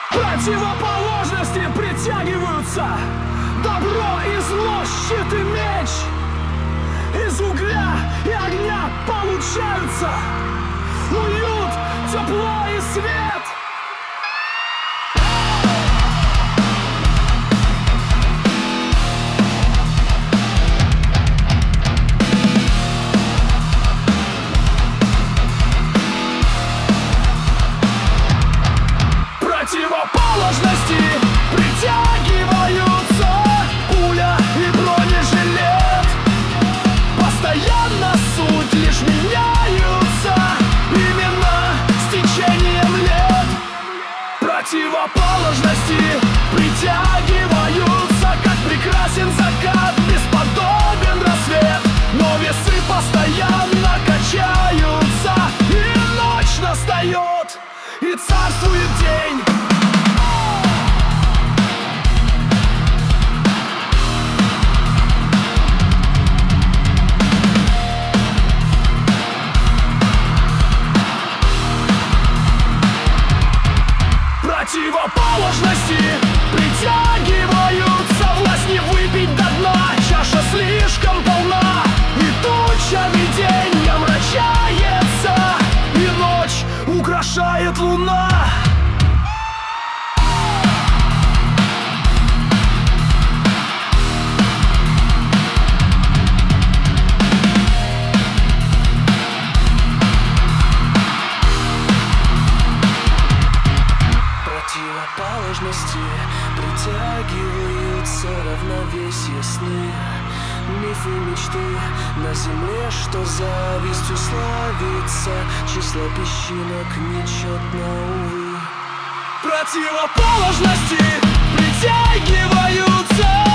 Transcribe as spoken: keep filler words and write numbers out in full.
Противоположности притягиваются. Добро и зло, щит и меч. Из угля и огня получаются уют, тепло и свет. Противоположности притягиваются. Пуля и бронежилет. Постоянно суть лишь меняются. Именно с течением лет. Противоположности притягиваются. Как прекрасен закат, бесподобен рассвет. Но весы постоянно качаются. И ночь настает, и царствует день. Противоположности притягиваются. Власть не выпить до дна, чаша слишком полна. И тучами день омрачается, и ночь украшает луна. Противоположности притягиваются, равновесие сны, мифы мечты на земле, что завистью славится. Число песчинок нечетно, увы. Противоположности притягиваются.